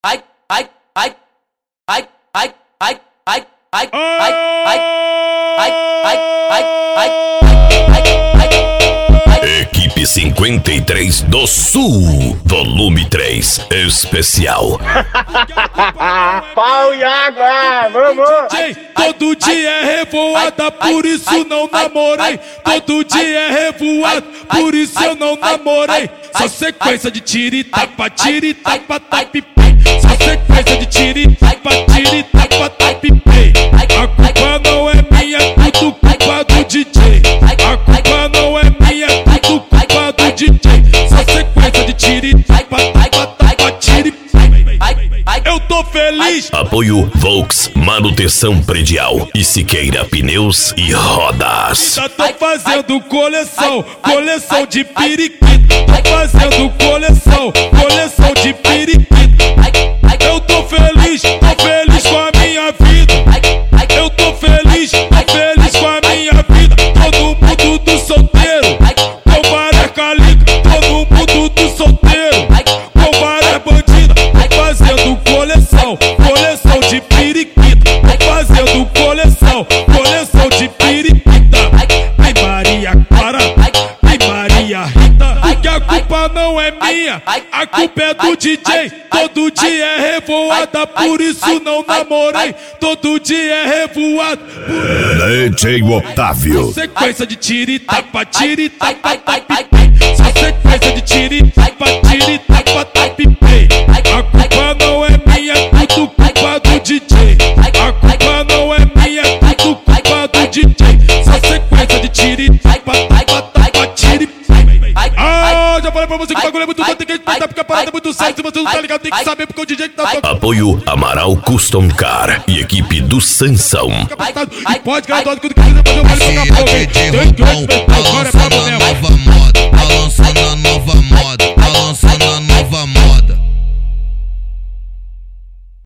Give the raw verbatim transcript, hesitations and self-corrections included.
ai, ai, ai, ai, ai, ai, ai, ai, ai, ai, ai, ai, ai, ai. Equipe cinquenta e três do Sul, volume três, especial. Pau e água, vamos! Ei, todo dia é revoada, por isso não namorei. Todo dia é revoada, por isso eu não namorei. Só sequência de tira e tapa, tira e tapa, tapipei. Só sequência de tira e tapa, tira e tapa, tapipei. A culpa não é minha, é tudo culpa do D J. A culpa não é minha, é tudo culpa do D J. Só sequência de tira e tapa, tapa, tapa, tira e eu tô feliz. Apoio Volks, manutenção predial e Siqueira Pneus e Rodas. Já tô fazendo coleção, coleção de periquito. Tô fazendo coleção, coleção de periquito. Eu tô feliz, tô feliz com a minha vida. Eu tô feliz, tô feliz com a minha vida. Todo mundo do solteiro, com várias caligas. Todo mundo do solteiro, com várias bandidas. Tô fazendo coleção, coleção de periquita. Tô fazendo coleção, coleção de periquita. Ai Maria Clara, ai Maria Rita. Porque a culpa não é minha, a culpa é do D J. Todo dia é revoada, por isso não namorei. Todo dia é revoada. D J Otávio. Sequência de tira e tapa, tira e tapa, tapipei. Só sequência de tira e tapa, tira e tapa, tapipei. A culpa não é minha, é tudo culpa do D J. A culpa não é minha, é tudo culpa do D J. Só sequência de tira e tapa, tapa, tapa, tira e ah, já falei pra você que o bagulho é muito bom, tem que respeitar porque a parada é muito séria. Se você não tá ligado, tem que saber porque o D J que tá falando. Apoio Amaral Custom Car e equipe do Sansão. E pode, cara, quando quiser fazer o baile, tocar fogo. Tem que respeitar.